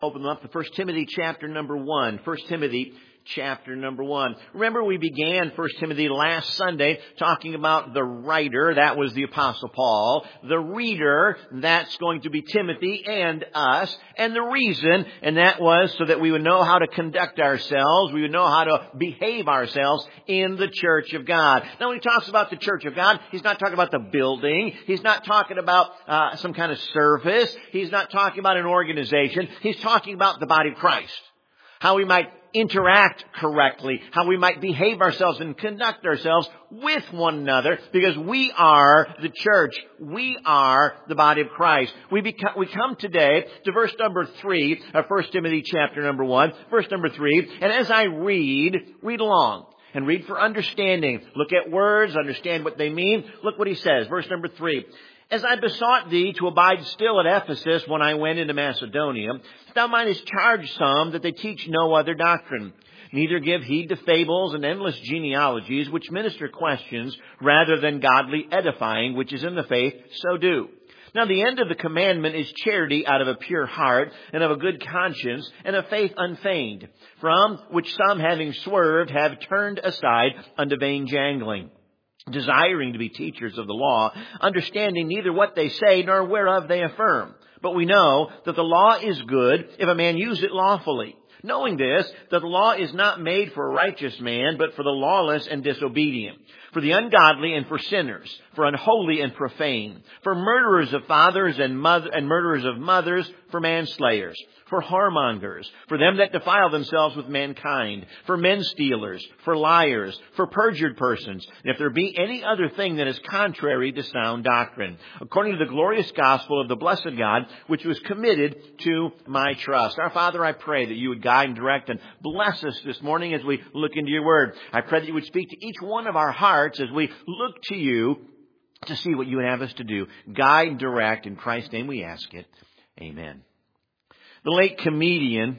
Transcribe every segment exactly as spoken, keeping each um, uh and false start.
Open them up to First Timothy chapter number one. First Timothy chapter number one. Remember, we began First Timothy last Sunday talking about the writer. That was the Apostle Paul. The reader, that's going to be Timothy and us. And the reason, and that was so that we would know how to conduct ourselves. We would know how to behave ourselves in the church of God. Now, when he talks about the church of God, he's not talking about the building. He's not talking about uh, some kind of service. He's not talking about an organization. He's talking about the body of Christ. How we might interact correctly, how we might behave ourselves and conduct ourselves with one another, because we are the church. We are the body of Christ. We become, we come today to verse number three of First Timothy chapter number one, verse number three, and as I read, read along. And read for understanding. Look at words, understand what they mean. Look what he says, verse number three. As I besought thee to abide still at Ephesus when I went into Macedonia, thou mightest charge some that they teach no other doctrine. Neither give heed to fables and endless genealogies, which minister questions rather than godly edifying, which is in the faith, so do. Now the end of the commandment is charity out of a pure heart and of a good conscience and of faith unfeigned, from which some having swerved have turned aside unto vain jangling, desiring to be teachers of the law, understanding neither what they say nor whereof they affirm. But we know that the law is good if a man use it lawfully. Knowing this, that the law is not made for a righteous man, but for the lawless and disobedient, for the ungodly and for sinners, for unholy and profane, for murderers of fathers and mother, and murderers of mothers, for manslayers, for whoremongers, for them that defile themselves with mankind, for men stealers, for liars, for perjured persons, and if there be any other thing that is contrary to sound doctrine, according to the glorious gospel of the blessed God, which was committed to my trust. Our Father, I pray that you would guide and direct and bless us this morning as we look into your word. I pray that you would speak to each one of our hearts as we look to you to see what you would have us to do. Guide and direct. In Christ's name we ask it. Amen. The late comedian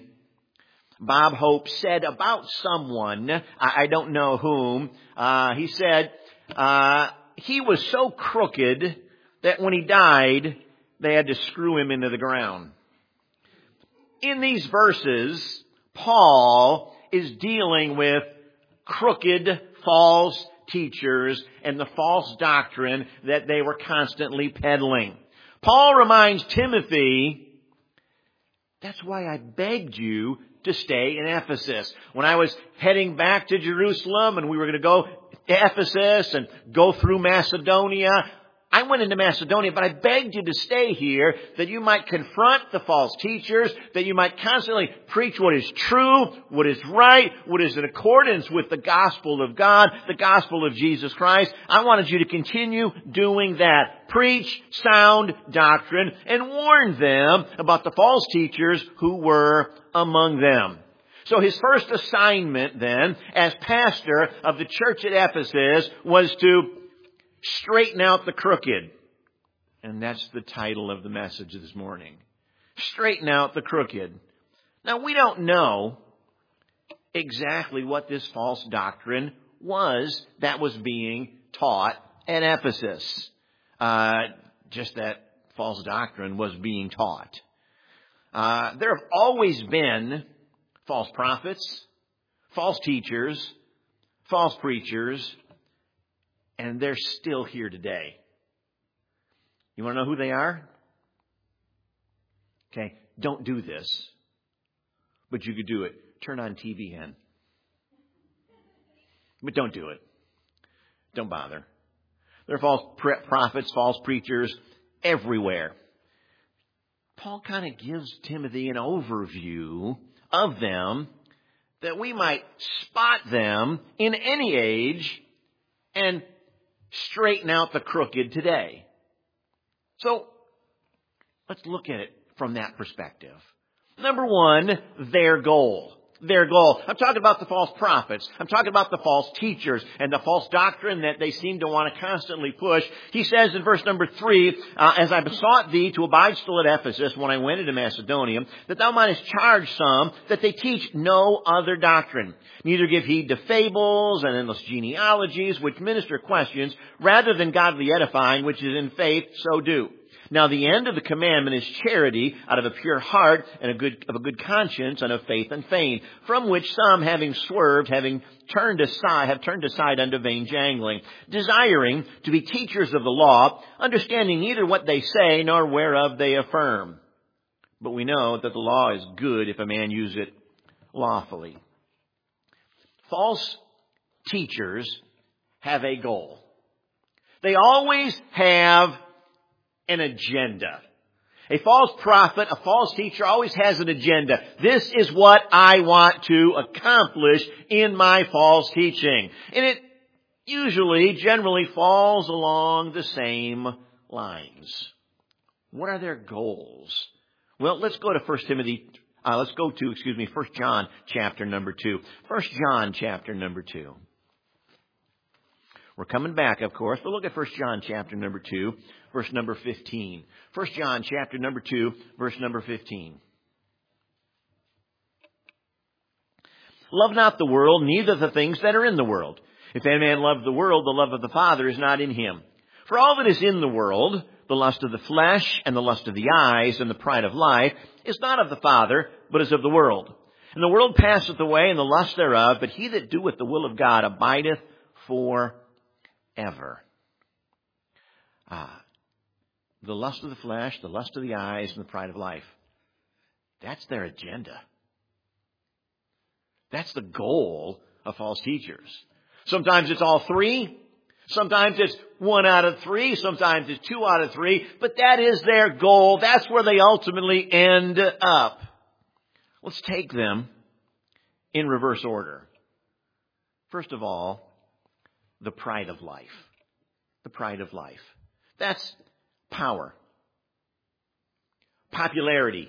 Bob Hope said about someone, I, I don't know whom, uh, he said, uh, he was so crooked that when he died, they had to screw him into the ground. In these verses, Paul is dealing with crooked, false teachers and the false doctrine that they were constantly peddling. Paul reminds Timothy, that's why I begged you to stay in Ephesus. When I was heading back to Jerusalem and we were going to go to Ephesus and go through Macedonia, I went into Macedonia, but I begged you to stay here that you might confront the false teachers, that you might constantly preach what is true, what is right, what is in accordance with the gospel of God, the gospel of Jesus Christ. I wanted you to continue doing that. Preach sound doctrine and warn them about the false teachers who were among them. So his first assignment then, as pastor of the church at Ephesus, was to straighten out the crooked. And that's the title of the message this morning. Straighten out the crooked. Now, we don't know exactly what this false doctrine was that was being taught at Ephesus. Uh, just that false doctrine was being taught. Uh, there have always been false prophets, false teachers, false preachers, and they're still here today. You want to know who they are? Okay, don't do this. But you could do it. Turn on T V N. But don't do it. Don't bother. There are false prophets, false preachers everywhere. Paul kind of gives Timothy an overview of them that we might spot them in any age and straighten out the crooked today. So let's look at it from that perspective. Number one, their goal. Their goal. I'm talking about the false prophets. I'm talking about the false teachers and the false doctrine that they seem to want to constantly push. He says in verse number three, uh, as I besought thee to abide still at Ephesus when I went into Macedonia, that thou mightest charge some that they teach no other doctrine. Neither give heed to fables and endless genealogies, which minister questions, rather than godly edifying, which is in faith, so do. Now the end of the commandment is charity out of a pure heart and a good, of a good conscience and of faith and fame, from which some, having swerved, having turned aside, have turned aside unto vain jangling, desiring to be teachers of the law, understanding neither what they say nor whereof they affirm. But we know that the law is good if a man use it lawfully. False teachers have a goal. They always have an agenda. A false prophet, a false teacher always has an agenda. This is what I want to accomplish in my false teaching. And it usually, generally falls along the same lines. What are their goals? Well, let's go to First Timothy, uh, let's go to, excuse me, First John chapter number two. First John chapter number two. We're coming back, of course, but look at First John chapter number two, verse number fifteen. First John chapter number two, verse number fifteen. Love not the world, neither the things that are in the world. If any man love the world, the love of the Father is not in him. For all that is in the world, the lust of the flesh and the lust of the eyes and the pride of life, is not of the Father, but is of the world. And the world passeth away and the lust thereof, but he that doeth the will of God abideth forever. Ever. Ah, the lust of the flesh, the lust of the eyes, and the pride of life. That's their agenda. That's the goal of false teachers. Sometimes it's all three. Sometimes it's one out of three. Sometimes it's two out of three. But that is their goal. That's where they ultimately end up. Let's take them in reverse order. First of all, the pride of life. The pride of life. That's power. Popularity.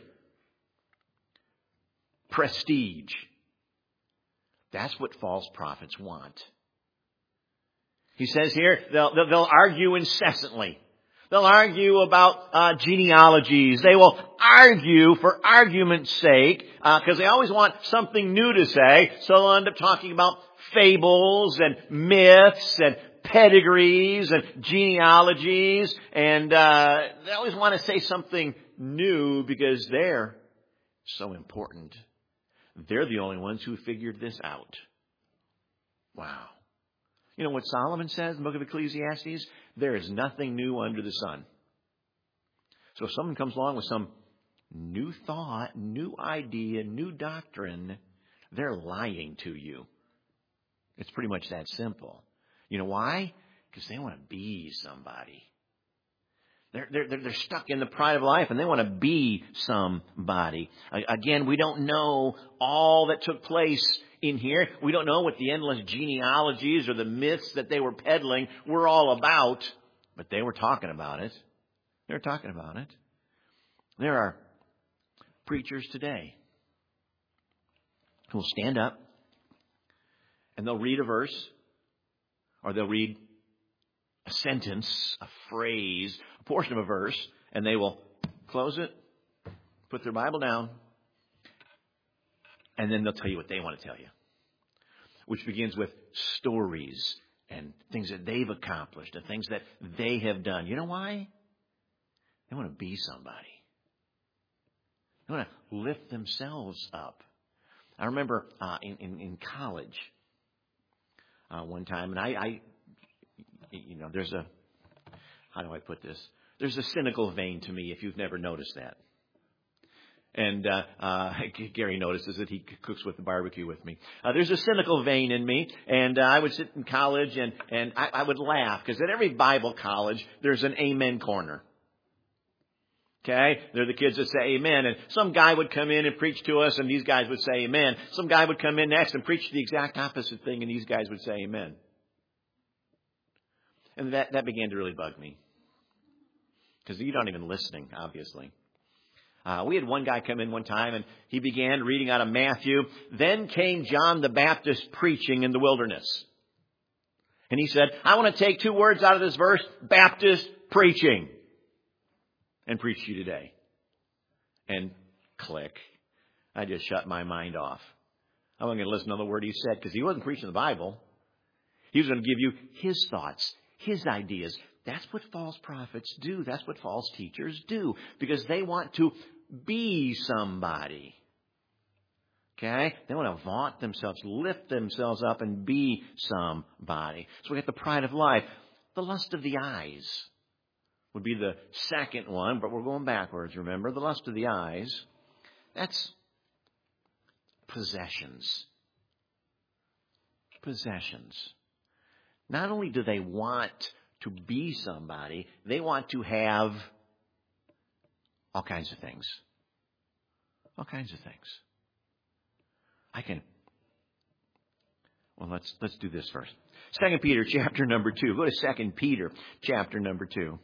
Prestige. That's what false prophets want. He says here, they'll, they'll argue incessantly. They'll argue about uh, genealogies. They will argue for argument's sake, because uh, they always want something new to say. So they'll end up talking about fables and myths and pedigrees and genealogies. And uh, they always want to say something new because they're so important. They're the only ones who figured this out. Wow. You know what Solomon says in the book of Ecclesiastes? There is nothing new under the sun. So if someone comes along with some new thought, new idea, new doctrine, they're lying to you. It's pretty much that simple. You know why? Because they want to be somebody. They're, they're, they're stuck in the pride of life and they want to be somebody. Again, we don't know all that took place in here. We don't know what the endless genealogies or the myths that they were peddling were all about, but they were talking about it. They were talking about it. There are preachers today who will stand up and they'll read a verse or they'll read a sentence, a phrase, a portion of a verse, and they will close it, put their Bible down, and then they'll tell you what they want to tell you, which begins with stories and things that they've accomplished and things that they have done. You know why? They want to be somebody. They want to lift themselves up. I remember uh, in, in, in college uh, one time, and I, I, you know, there's a, how do I put this? There's a cynical vein to me if you've never noticed that. And uh, uh, Gary notices that he cooks with the barbecue with me. Uh, there's a cynical vein in me, and uh, I would sit in college and, and I, I would laugh because at every Bible college there's an amen corner. Okay? They're the kids that say amen. And some guy would come in and preach to us, and these guys would say amen. Some guy would come in next and preach the exact opposite thing, and these guys would say amen. And that, that began to really bug me. Because you're not even listening, obviously. Uh, we had one guy come in one time, and he began reading out of Matthew. Then came John the Baptist preaching in the wilderness. And he said, I want to take two words out of this verse, Baptist preaching, and preach to you today. And click. I just shut my mind off. I wasn't going to listen to the word he said because he wasn't preaching the Bible. He was going to give you his thoughts, his ideas, That's what false prophets do. That's what false teachers do. Because they want to be somebody. Okay? They want to vaunt themselves, lift themselves up and be somebody. So we got the pride of life. The lust of the eyes would be the second one, but we're going backwards, remember? The lust of the eyes, that's possessions. Possessions. Not only do they want to be somebody, they want to have all kinds of things. All kinds of things. I can, well, let's, let's do this first. Second Peter chapter number two. Go to Second Peter chapter number two.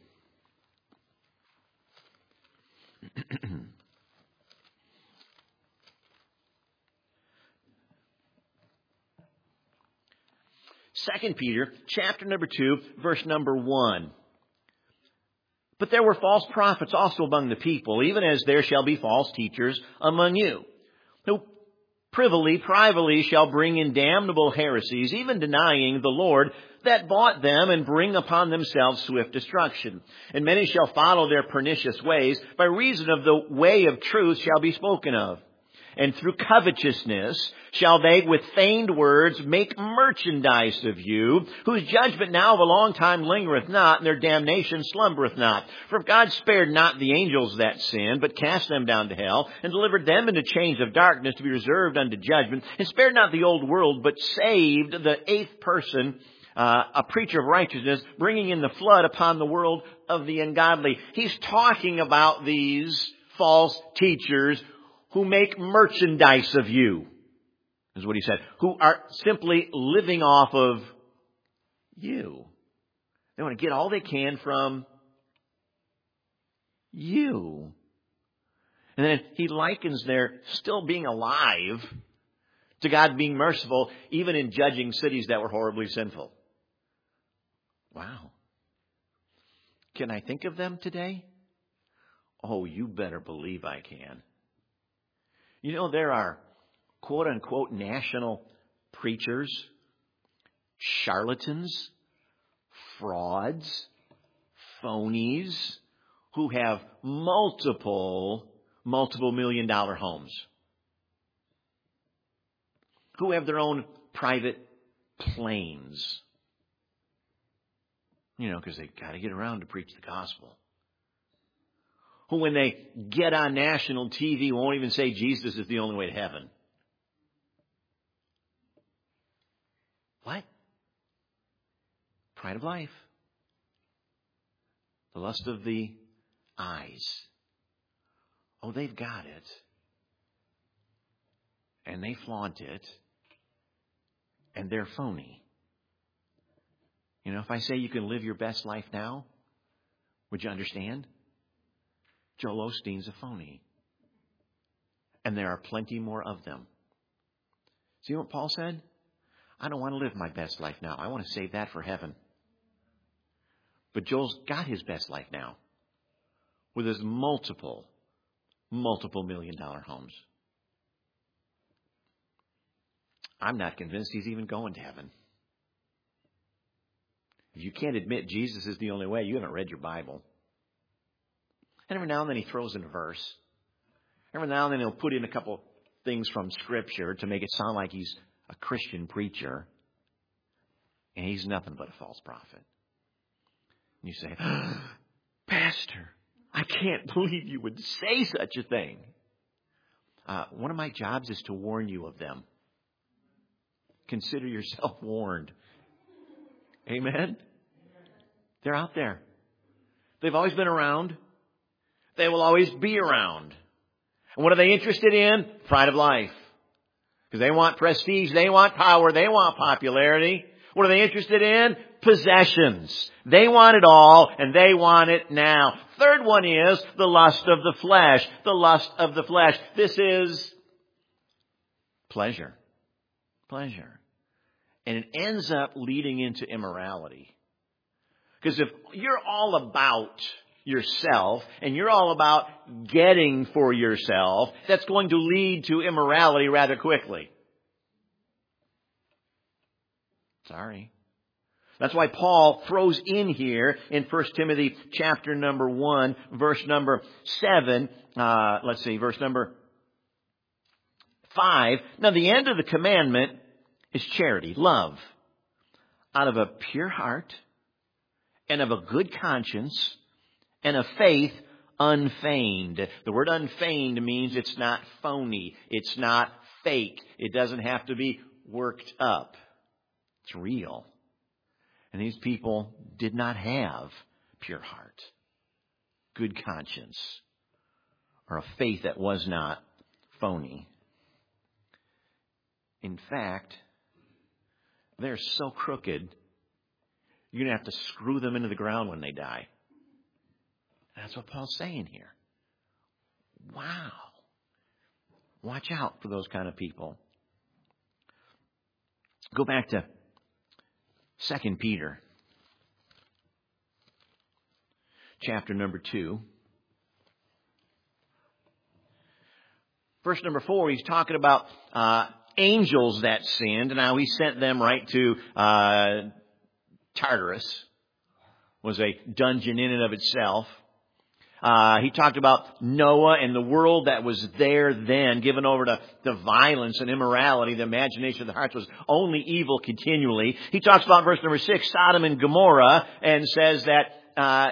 Second Peter chapter number two, verse number one. But there were false prophets also among the people, even as there shall be false teachers among you, who privily, privately shall bring in damnable heresies, even denying the Lord that bought them, and bring upon themselves swift destruction. And many shall follow their pernicious ways, by reason of the way of truth shall be spoken of. And through covetousness shall they with feigned words make merchandise of you, whose judgment now of a long time lingereth not, and their damnation slumbereth not. For if God spared not the angels that sinned, but cast them down to hell, and delivered them into chains of darkness to be reserved unto judgment, and spared not the old world, but saved the eighth person, uh, a preacher of righteousness, bringing in the flood upon the world of the ungodly. He's talking about these false teachers who make merchandise of you, is what he said, who are simply living off of you. They want to get all they can from you. And then he likens their still being alive to God being merciful, even in judging cities that were horribly sinful. Wow. Can I think of them today? Oh, you better believe I can. You know, there are quote-unquote national preachers, charlatans, frauds, phonies, who have multiple, multiple million dollar homes, who have their own private planes, you know, because they got to get around to preach the gospel. Who, when they get on national T V, won't even say Jesus is the only way to heaven. What? Pride of life. The lust of the eyes. Oh, they've got it. And they flaunt it. And they're phony. You know, if I say you can live your best life now, would you understand? Joel Osteen's a phony. And there are plenty more of them. See what Paul said? I don't want to live my best life now. I want to save that for heaven. But Joel's got his best life now with his multiple, multiple million dollar homes. I'm not convinced he's even going to heaven. If you can't admit Jesus is the only way, you haven't read your Bible. And every now and then he throws in a verse. Every now and then he'll put in a couple things from Scripture to make it sound like he's a Christian preacher. And he's nothing but a false prophet. And you say, Pastor, I can't believe you would say such a thing. Uh, one of my jobs is to warn you of them. Consider yourself warned. Amen? They're out there. They've always been around. They will always be around. And what are they interested in? Pride of life. Because they want prestige, they want power, they want popularity. What are they interested in? Possessions. They want it all, and they want it now. Third one is the lust of the flesh. The lust of the flesh. This is pleasure. Pleasure. And it ends up leading into immorality. Because if you're all about yourself and you're all about getting for yourself, that's going to lead to immorality rather quickly. Sorry. That's why Paul throws in here in First Timothy chapter number one, verse number seven, uh, let's see, verse number five. Now the end of the commandment is charity, love, out of a pure heart and of a good conscience and of faith unfeigned. The word unfeigned means it's not phony. It's not fake. It doesn't have to be worked up. It's real. And these people did not have pure heart, good conscience, or a faith that was not phony. In fact, they're so crooked, you're going to have to screw them into the ground when they die. That's what Paul's saying here. Wow. Watch out for those kind of people. Go back to Second Peter, chapter number two. Verse number four, he's talking about uh, angels that sinned. Now, he sent them right to uh, Tartarus. Was a dungeon in and of itself. Uh, he talked about Noah and the world that was there then, given over to, to violence and immorality. The imagination of the hearts was only evil continually. He talks about verse number six, Sodom and Gomorrah, and says that uh,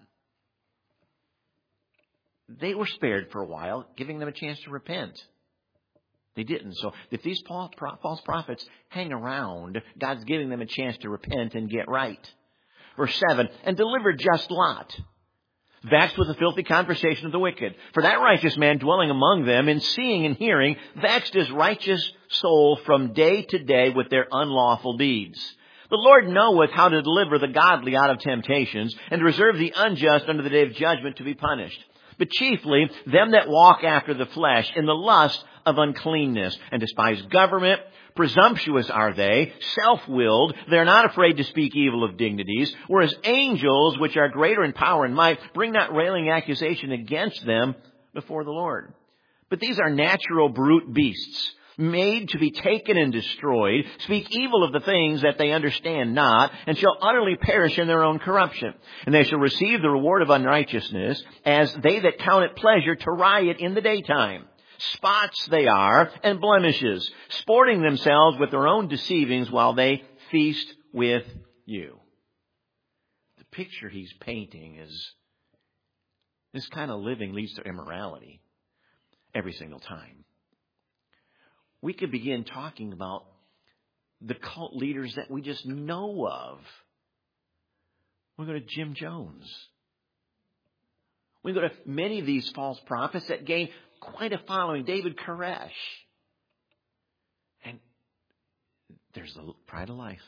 they were spared for a while, giving them a chance to repent. They didn't. So if these false prophets hang around, God's giving them a chance to repent and get right. Verse seven, and delivered just Lot, vexed with the filthy conversation of the wicked. For that righteous man dwelling among them, in seeing and hearing, vexed his righteous soul from day to day with their unlawful deeds. The Lord knoweth how to deliver the godly out of temptations, and to reserve the unjust unto the day of judgment to be punished. But chiefly them that walk after the flesh in the lust of uncleanness, and despise government. Presumptuous are they, self-willed. They are not afraid to speak evil of dignities. Whereas angels, which are greater in power and might, bring not railing accusation against them before the Lord. But these are natural brute beasts, made to be taken and destroyed, speak evil of the things that they understand not, and shall utterly perish in their own corruption. And they shall receive the reward of unrighteousness, as they that count it pleasure to riot in the daytime. Spots they are, and blemishes, sporting themselves with their own deceivings while they feast with you. The picture he's painting is this kind of living leads to immorality every single time. We could begin talking about the cult leaders that we just know of. We go to Jim Jones. We go to many of these false prophets that gain quite a following. David Koresh. And there's the pride of life.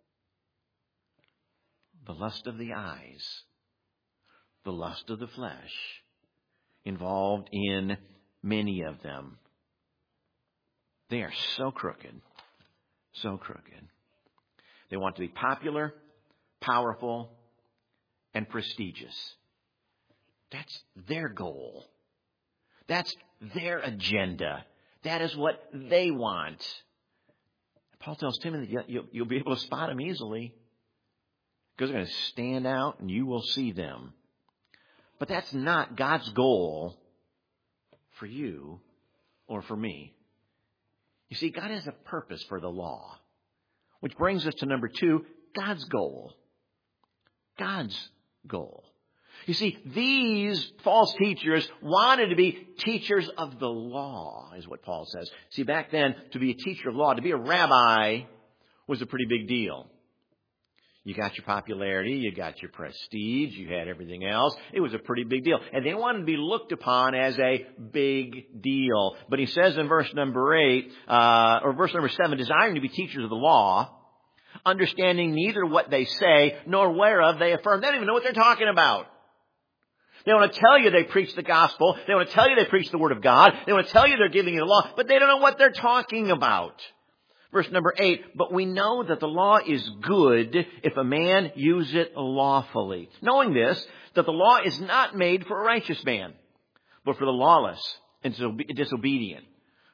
The lust of the eyes. The lust of the flesh. Involved in many of them. They are so crooked. So crooked. They want to be popular, powerful, and prestigious. That's their goal. That's their agenda. That is what they want. Paul tells Timothy, you'll, you'll be able to spot them easily, because they're going to stand out and you will see them. But that's not God's goal for you or for me. You see, God has a purpose for the law. Which brings us to number two, God's goal. God's goal. You see, these false teachers wanted to be teachers of the law, is what Paul says. See, back then, to be a teacher of law, to be a rabbi, was a pretty big deal. You got your popularity, you got your prestige, you had everything else. It was a pretty big deal. And they wanted to be looked upon as a big deal. But he says in verse number eight, uh, or verse number seven, desiring to be teachers of the law, understanding neither what they say nor whereof they affirm. They don't even know what they're talking about. They want to tell you they preach the gospel. They want to tell you they preach the word of God. They want to tell you they're giving you the law, but they don't know what they're talking about. Verse number eight, but we know that the law is good if a man use it lawfully. Knowing this, that the law is not made for a righteous man, but for the lawless and disobedient,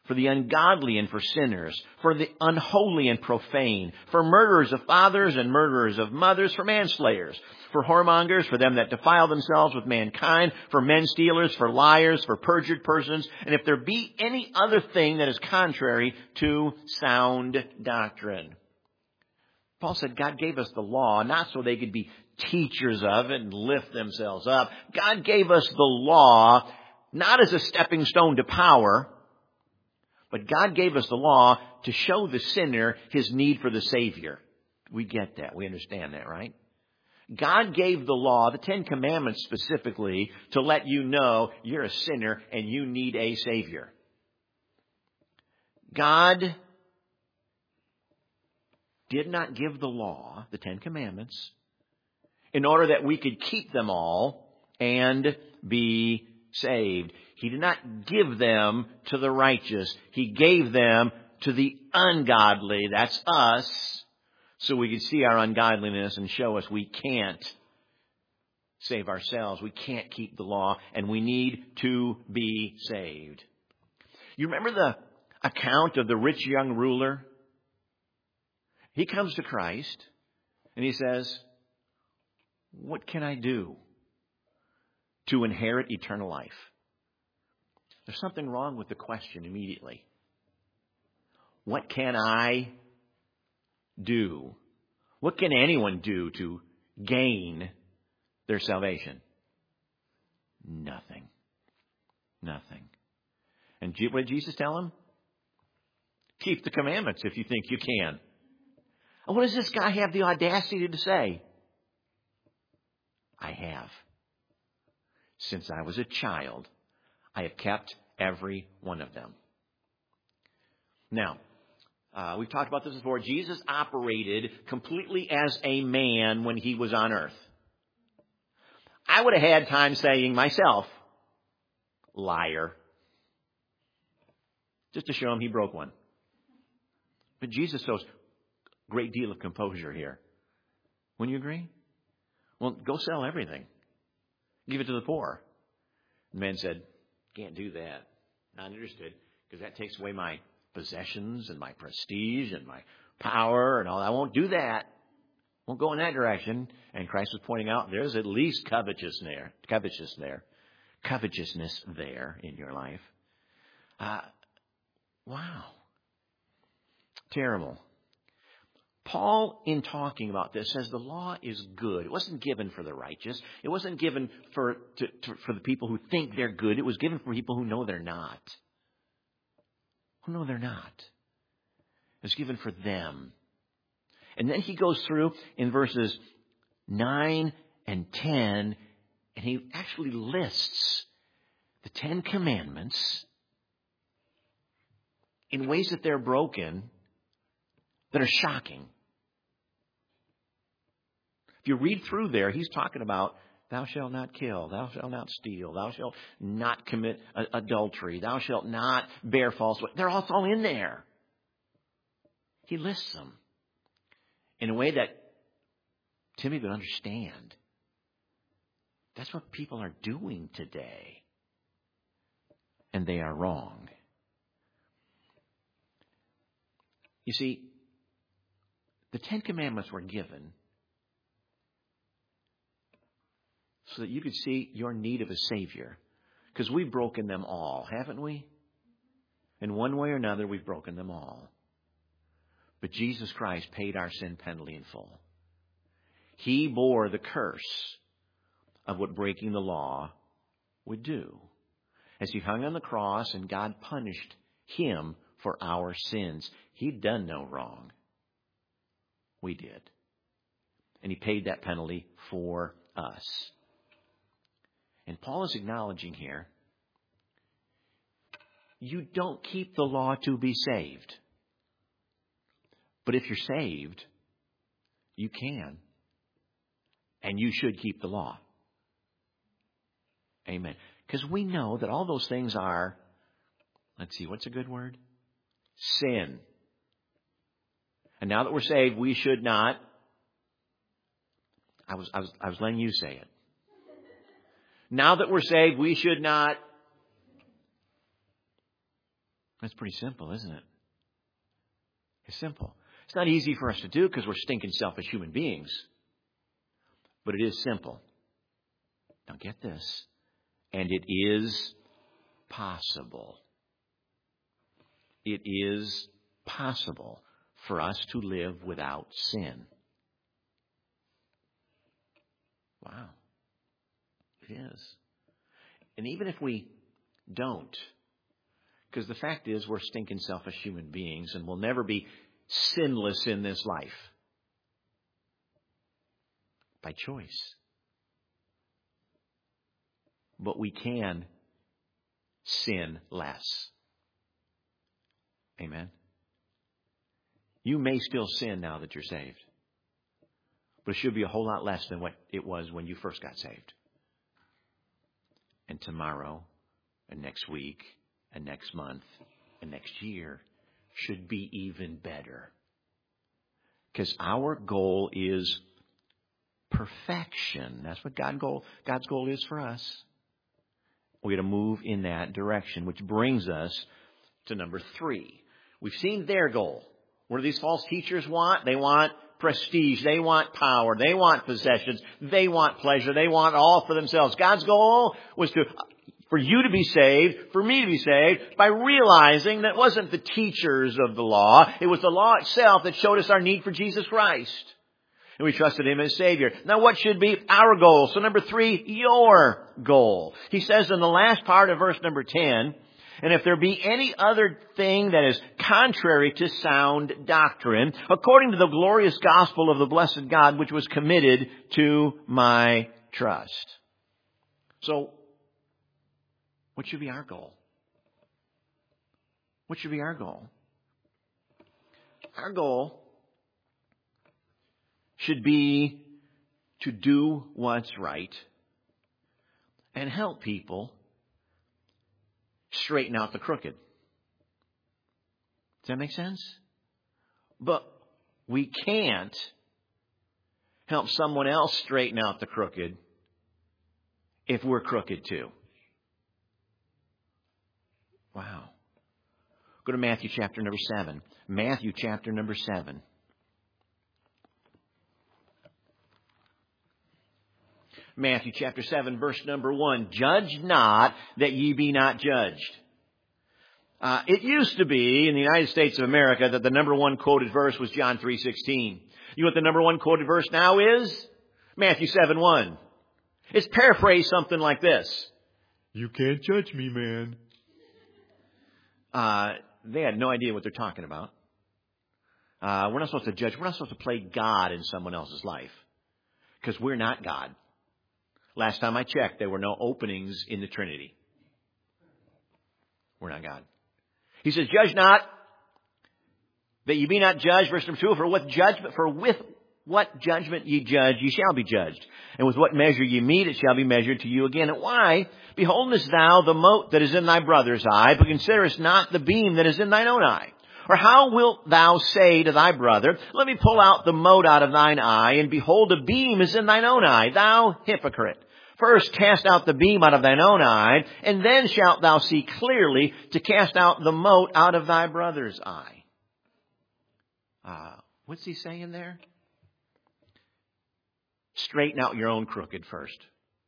for the ungodly and for sinners, for the unholy and profane, for murderers of fathers and murderers of mothers, for manslayers, for whoremongers, for them that defile themselves with mankind, for men stealers, for liars, for perjured persons, and if there be any other thing that is contrary to sound doctrine. Paul said God gave us the law not so they could be teachers of it and lift themselves up. God gave us the law not as a stepping stone to power, but God gave us the law to show the sinner his need for the Savior. We get that. We understand that, right? God gave the law, the Ten Commandments specifically, to let you know you're a sinner and you need a Savior. God did not give the law, the Ten Commandments, in order that we could keep them all and be saved. He did not give them to the righteous. He gave them to the ungodly. That's us. So we can see our ungodliness and show us we can't save ourselves. We can't keep the law, and we need to be saved. You remember the account of the rich young ruler? He comes to Christ and he says, "What can I do to inherit eternal life?" There's something wrong with the question immediately. What can I do? What can anyone do to gain their salvation? Nothing. Nothing. And what did Jesus tell him? Keep the commandments if you think you can. And what does this guy have the audacity to say? I have. Since I was a child, I have kept every one of them. Now, uh, we've talked about this before. Jesus operated completely as a man when he was on earth. I would have had time saying myself, liar, just to show him he broke one. But Jesus shows a great deal of composure here. Wouldn't you agree? Well, go sell everything. Give it to the poor. The man said, can't do that. Not interested, because that takes away my possessions and my prestige and my power and all. I won't do that. Won't go in that direction. And Christ was pointing out there's at least covetousness there, covetousness there, covetousness there in your life. Uh, wow. Terrible. Paul, in talking about this, says the law is good. It wasn't given for the righteous. It wasn't given for to, to, for the people who think they're good. It was given for people who know they're not. Who know they're not. It was given for them. And then he goes through in verses nine and ten, and he actually lists the Ten Commandments in ways that they're broken that are shocking. If you read through there, he's talking about thou shalt not kill, thou shalt not steal, thou shalt not commit adultery, thou shalt not bear false witness. They're all, all in there. He lists them in a way that Timothy would understand. That's what people are doing today. And they are wrong. You see, the Ten Commandments were given so that you could see your need of a Savior. Because we've broken them all, haven't we? In one way or another, we've broken them all. But Jesus Christ paid our sin penalty in full. He bore the curse of what breaking the law would do. As he hung on the cross and God punished him for our sins. He'd done no wrong. We did. And he paid that penalty for us. And Paul is acknowledging here, you don't keep the law to be saved. But if you're saved, you can. And you should keep the law. Amen. Because we know that all those things are, let's see, what's a good word? Sin. And now that we're saved, we should not. I was, I was, I was letting you say it. Now that we're saved, we should not. That's pretty simple, isn't it? It's simple. It's not easy for us to do because we're stinking selfish human beings. But it is simple. Now get this. And it is possible. It is possible for us to live without sin. Wow. It is. And even if we don't, because the fact is we're stinking selfish human beings and we'll never be sinless in this life. By choice. But we can sin less. Amen. You may still sin now that you're saved. But it should be a whole lot less than what it was when you first got saved. And tomorrow, and next week, and next month, and next year should be even better. Because our goal is perfection. That's what God goal, God's goal is for us. We're going to move in that direction, which brings us to number three. We've seen their goal. What do these false teachers want? They want prestige. They want power. They want possessions. They want pleasure. They want all for themselves. God's goal was to, for you to be saved, for me to be saved, by realizing that it wasn't the teachers of the law. It was the law itself that showed us our need for Jesus Christ. And we trusted Him as Savior. Now what should be our goal? So number three, your goal. He says in the last part of verse number ten, and if there be any other thing that is contrary to sound doctrine, according to the glorious gospel of the blessed God, which was committed to my trust. So, what should be our goal? What should be our goal? Our goal should be to do what's right and help people straighten out the crooked. Does that make sense? But we can't help someone else straighten out the crooked if we're crooked too. Wow. Go to Matthew chapter number seven. Matthew chapter number seven. Matthew chapter seven, verse number one. Judge not that ye be not judged. Uh, it used to be in the United States of America that the number one quoted verse was John three sixteen. You know what the number one quoted verse now is? Matthew seven one. It's paraphrased something like this. You can't judge me, man. Uh, they had no idea what they're talking about. Uh, we're not supposed to judge. We're not supposed to play God in someone else's life. Because we're not God. Last time I checked, there were no openings in the Trinity. We're not God. He says, judge not, that ye be not judged. Verse number two, for with judgment, for with what judgment ye judge, ye shall be judged. And with what measure ye meet, it shall be measured to you again. And why? Beholdest thou the mote that is in thy brother's eye, but considerest not the beam that is in thine own eye? Or how wilt thou say to thy brother, let me pull out the mote out of thine eye, and behold, a beam is in thine own eye, thou hypocrite? First cast out the beam out of thine own eye, and then shalt thou see clearly to cast out the mote out of thy brother's eye. Uh, what's he saying there? Straighten out your own crooked first.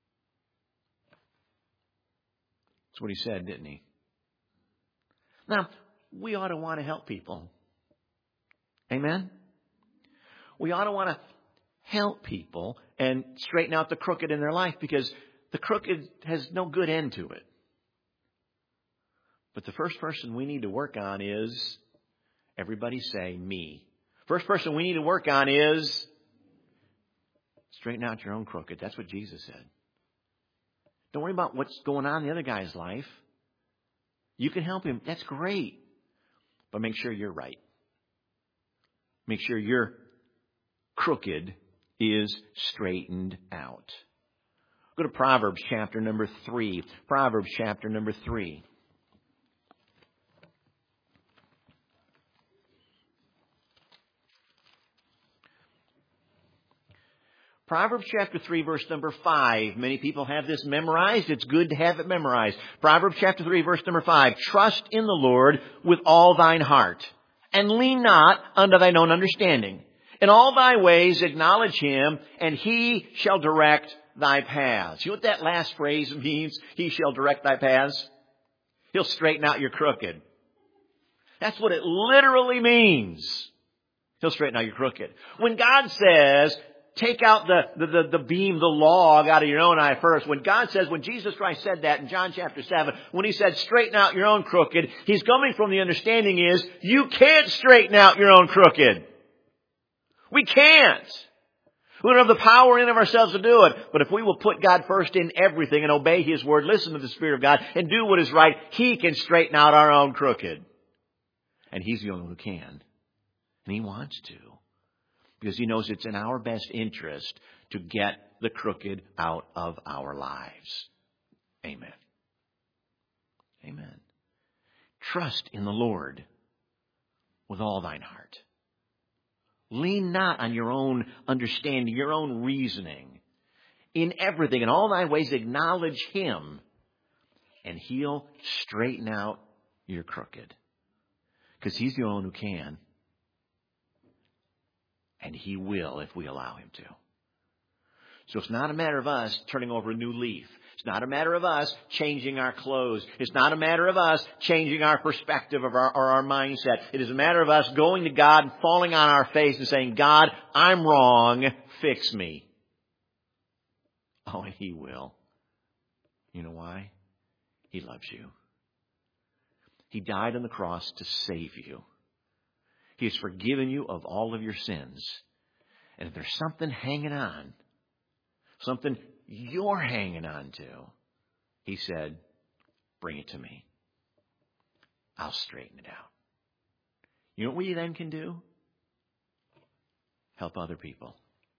That's what he said, didn't he? Now, we ought to want to help people. Amen? We ought to want to help people and straighten out the crooked in their life, because the crooked has no good end to it. But the first person we need to work on is, everybody say, me. First person we need to work on is, straighten out your own crooked. That's what Jesus said. Don't worry about what's going on in the other guy's life. You can help him. That's great. But make sure you're right. Make sure your crooked is straightened out. Go to Proverbs chapter number three. Proverbs chapter number three. Proverbs chapter three, verse number five. Many people have this memorized. It's good to have it memorized. Proverbs chapter three, verse number five. Trust in the Lord with all thine heart, and lean not unto thine own understanding. In all thy ways acknowledge him, and he shall direct thy paths. You know what that last phrase means? He shall direct thy paths. He'll straighten out your crooked. That's what it literally means. He'll straighten out your crooked. When God says, take out the, the, the, the beam, the log out of your own eye first. When God says, when Jesus Christ said that in John chapter seven, when he said, straighten out your own crooked, he's coming from the understanding is, you can't straighten out your own crooked. We can't. We don't have the power in of ourselves to do it. But if we will put God first in everything and obey his word, listen to the Spirit of God, and do what is right, he can straighten out our own crooked. And he's the only one who can. And he wants to. Because he knows it's in our best interest to get the crooked out of our lives. Amen. Amen. Trust in the Lord with all thine heart. Lean not on your own understanding, your own reasoning. In everything, in all thy ways, acknowledge him, and he'll straighten out your crooked. Because he's the only one who can. And he will if we allow him to. So it's not a matter of us turning over a new leaf. It's not a matter of us changing our clothes. It's not a matter of us changing our perspective of our, or our mindset. It is a matter of us going to God and falling on our face and saying, God, I'm wrong. Fix me. Oh, and he will. You know why? He loves you. He died on the cross to save you. He has forgiven you of all of your sins. And if there's something hanging on, something you're hanging on to, he said, bring it to me. I'll straighten it out. You know what we then can do? Help other people.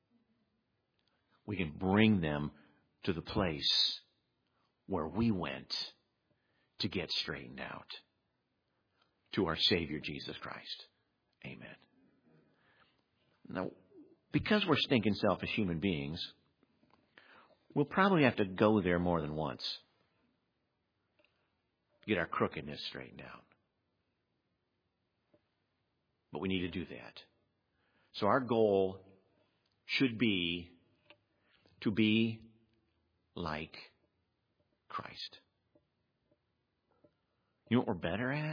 We can bring them to the place where we went to get straightened out. To our Savior, Jesus Christ. Amen. Now, because we're stinking selfish human beings, we'll probably have to go there more than once to get our crookedness straightened out. But we need to do that. So our goal should be to be like Christ. You know what we're better at?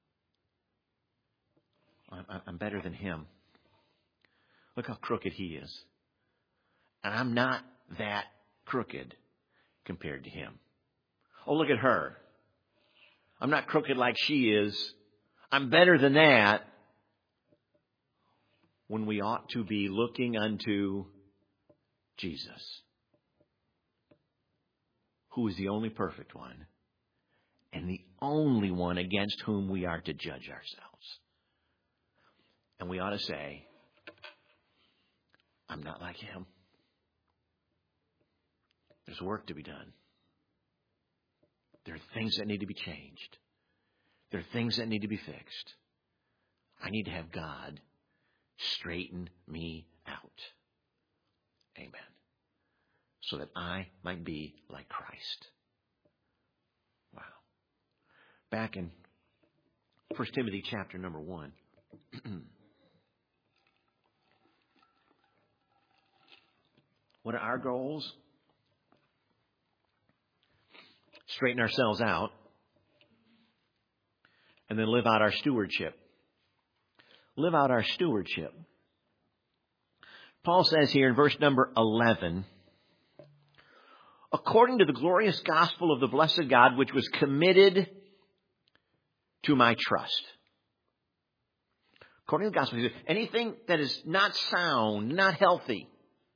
I'm better than him. Look how crooked he is. And I'm not that crooked compared to him. Oh, look at her. I'm not crooked like she is. I'm better than that. When we ought to be looking unto Jesus, who is the only perfect one and the only one against whom we are to judge ourselves. And we ought to say, I'm not like him. There's work to be done. There are things that need to be changed. There are things that need to be fixed. I need to have God straighten me out. Amen. So that I might be like Christ. Wow. Back in First Timothy chapter number one. What are our goals? Straighten ourselves out and then live out our stewardship. Live out our stewardship. Paul says here in verse number eleven, according to the glorious gospel of the blessed God, which was committed to my trust. According to the gospel, anything that is not sound, not healthy,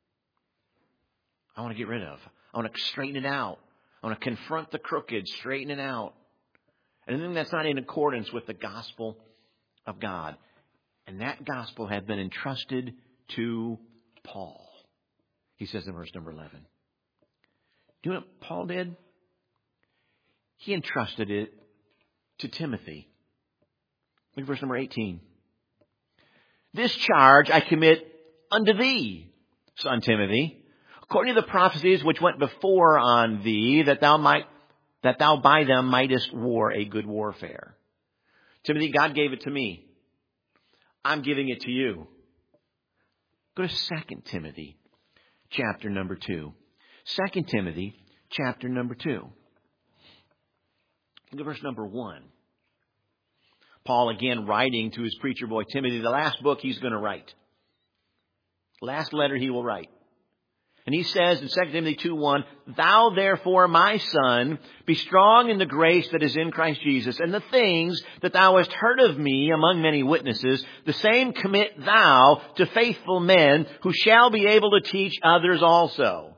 I want to get rid of. I want to straighten it out. I want to confront the crooked, straighten it out. Anything that's not in accordance with the gospel of God. And that gospel had been entrusted to Paul. He says in verse number eleven. Do you know what Paul did? He entrusted it to Timothy. Look at verse number eighteen. This charge I commit unto thee, son Timothy, according to the prophecies which went before on thee, that thou might, that thou by them mightest war a good warfare. Timothy, God gave it to me. I'm giving it to you. Go to Second Timothy, chapter number two. Second Timothy, chapter number two. Look at verse number one. Paul again writing to his preacher boy Timothy, the last book he's going to write. Last letter he will write. And he says in Second Timothy two one, Thou therefore, my son, be strong in the grace that is in Christ Jesus, and the things that thou hast heard of me among many witnesses, the same commit thou to faithful men who shall be able to teach others also.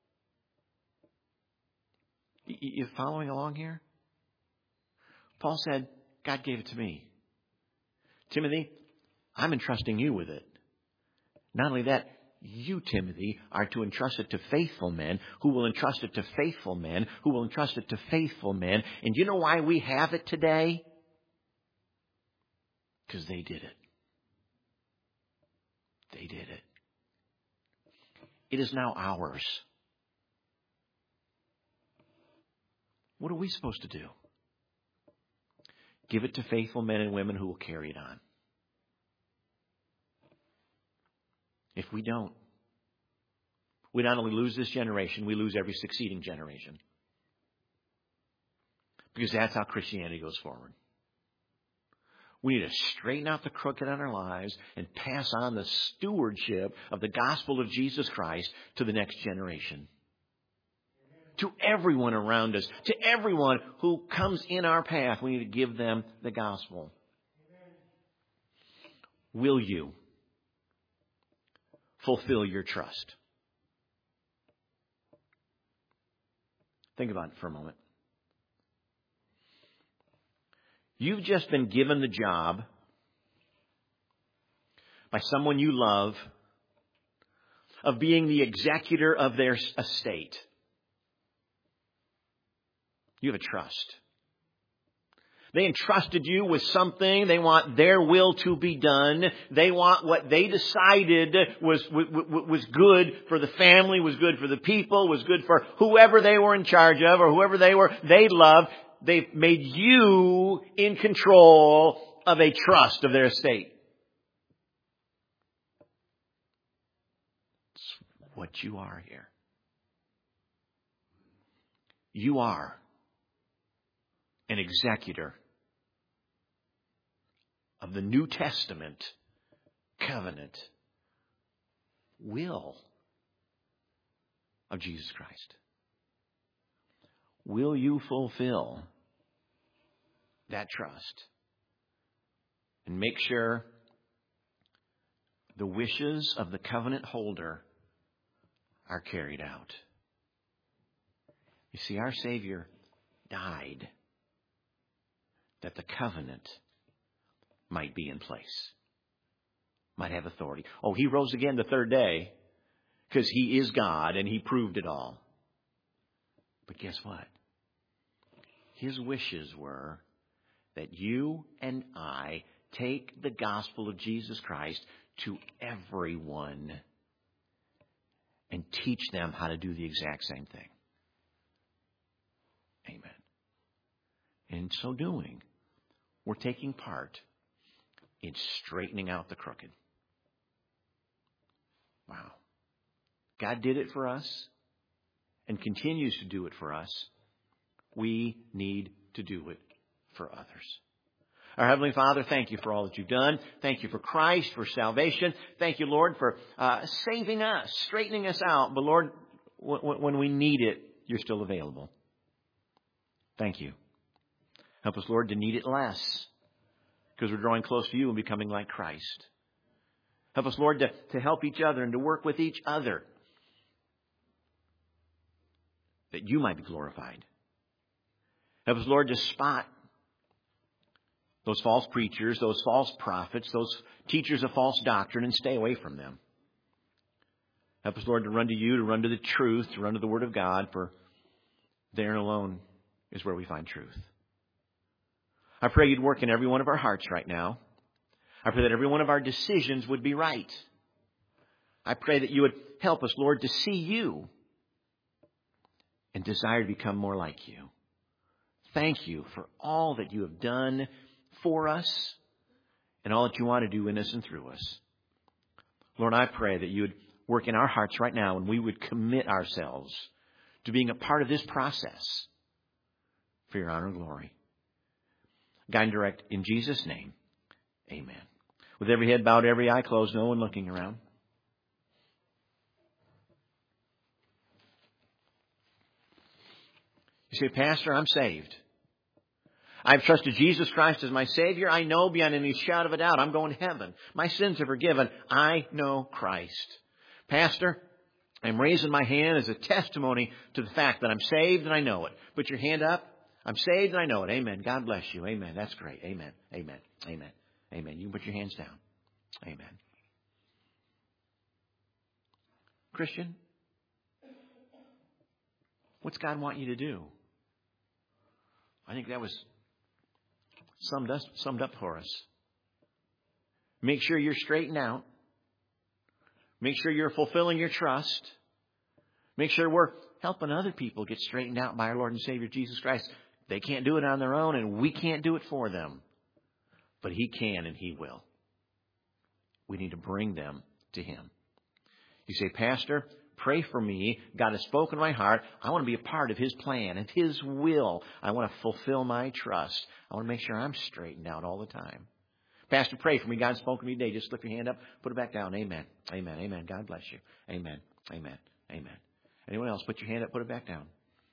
You following along here? Paul said, God gave it to me. Timothy, I'm entrusting you with it. Not only that, you, Timothy, are to entrust it to faithful men who will entrust it to faithful men who will entrust it to faithful men. And you know why we have it today? Because they did it. They did it. It is now ours. What are we supposed to do? Give it to faithful men and women who will carry it on. If we don't, we not only lose this generation, we lose every succeeding generation. Because that's how Christianity goes forward. We need to straighten out the crooked in our lives and pass on the stewardship of the gospel of Jesus Christ to the next generation. To everyone around us, to everyone who comes in our path, we need to give them the gospel. Will you fulfill your trust? Think about it for a moment. You've just been given the job by someone you love of being the executor of their estate. You have a trust. They entrusted you with something. They want their will to be done. They want what they decided was, was good for the family, was good for the people, was good for whoever they were in charge of or whoever they were, they loved. They've made you in control of a trust of their estate. It's what you are here. You are an executor of the New Testament covenant will of Jesus Christ. Will you fulfill that trust and make sure the wishes of the covenant holder are carried out? You see, our Savior died that the covenant might be in place, might have authority. Oh, He rose again the third day because He is God and He proved it all. But guess what? His wishes were that you and I take the gospel of Jesus Christ to everyone and teach them how to do the exact same thing. Amen. In so doing, we're taking part in straightening out the crooked. Wow. God did it for us and continues to do it for us. We need to do it for others. Our Heavenly Father, thank you for all that you've done. Thank you for Christ, for salvation. Thank you, Lord, for uh, saving us, straightening us out. But Lord, w- w- when we need it, you're still available. Thank you. Help us, Lord, to need it less because we're drawing close to you and becoming like Christ. Help us, Lord, to, to help each other and to work with each other that you might be glorified. Help us, Lord, to spot those false preachers, those false prophets, those teachers of false doctrine, and stay away from them. Help us, Lord, to run to you, to run to the truth, to run to the Word of God, for there and alone is where we find truth. I pray you'd work in every one of our hearts right now. I pray that every one of our decisions would be right. I pray that you would help us, Lord, to see you and desire to become more like you. Thank you for all that you have done for us and all that you want to do in us and through us. Lord, I pray that you would work in our hearts right now and we would commit ourselves to being a part of this process for your honor and glory. Guide and direct in Jesus' name. Amen. With every head bowed, every eye closed, no one looking around. You say, Pastor, I'm saved. I've trusted Jesus Christ as my Savior. I know beyond any shadow of a doubt I'm going to heaven. My sins are forgiven. I know Christ. Pastor, I'm raising my hand as a testimony to the fact that I'm saved and I know it. Put your hand up. I'm saved and I know it. Amen. God bless you. Amen. That's great. Amen. Amen. Amen. Amen. You can put your hands down. Amen. Christian, what's God want you to do? I think that was summed up, summed up for us. Make sure you're straightened out. Make sure you're fulfilling your trust. Make sure we're helping other people get straightened out by our Lord and Savior Jesus Christ. They can't do it on their own, and we can't do it for them. But He can, and He will. We need to bring them to Him. You say, Pastor, pray for me. God has spoken to my heart. I want to be a part of His plan and His will. I want to fulfill my trust. I want to make sure I'm straightened out all the time. Pastor, pray for me. God's spoken to me today. Just slip your hand up. Put it back down. Amen. Amen. Amen. God bless you. Amen. Amen. Amen. Anyone else? Put your hand up. Put it back down.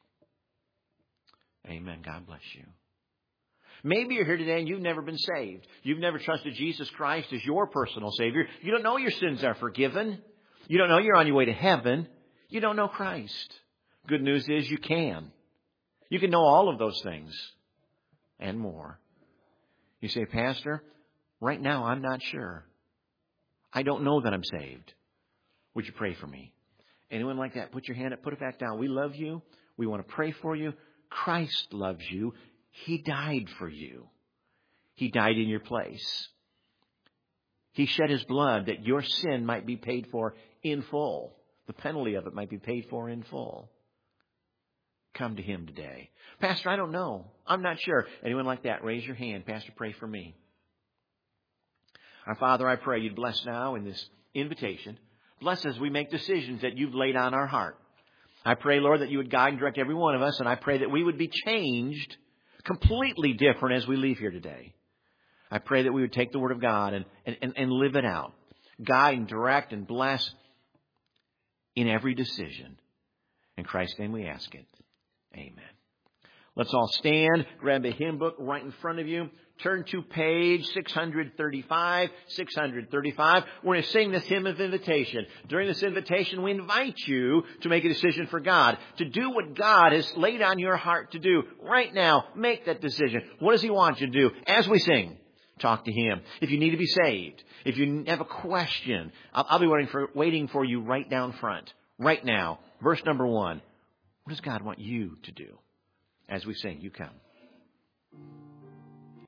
Amen. God bless you. Maybe you're here today and you've never been saved. You've never trusted Jesus Christ as your personal Savior. You don't know your sins are forgiven. You don't know you're on your way to heaven. You don't know Christ. Good news is you can. You can know all of those things and more. You say, Pastor, right now I'm not sure. I don't know that I'm saved. Would you pray for me? Anyone like that? Put your hand up. Put it back down. We love you. We want to pray for you. Christ loves you. He died for you. He died in your place. He shed His blood that your sin might be paid for in full. The penalty of it might be paid for in full. Come to Him today. Pastor, I don't know. I'm not sure. Anyone like that? Raise your hand. Pastor, pray for me. Our Father, I pray You'd bless now in this invitation. Bless as we make decisions that You've laid on our heart. I pray, Lord, that You would guide and direct every one of us, and I pray that we would be changed, completely different as we leave here today. I pray that we would take the Word of God and, and, and live it out. Guide and direct and bless in every decision. In Christ's name we ask it. Amen. Let's all stand. Grab a hymn book right in front of you. Turn to page six thirty-five. six thirty-five. We're going to sing this hymn of invitation. During this invitation, we invite you to make a decision for God. To do what God has laid on your heart to do. Right now, make that decision. What does He want you to do? As we sing, talk to Him. If you need to be saved, if you have a question, I'll, I'll be waiting for, waiting for you right down front. Right now, verse number one. What does God want you to do? As we sing, you come.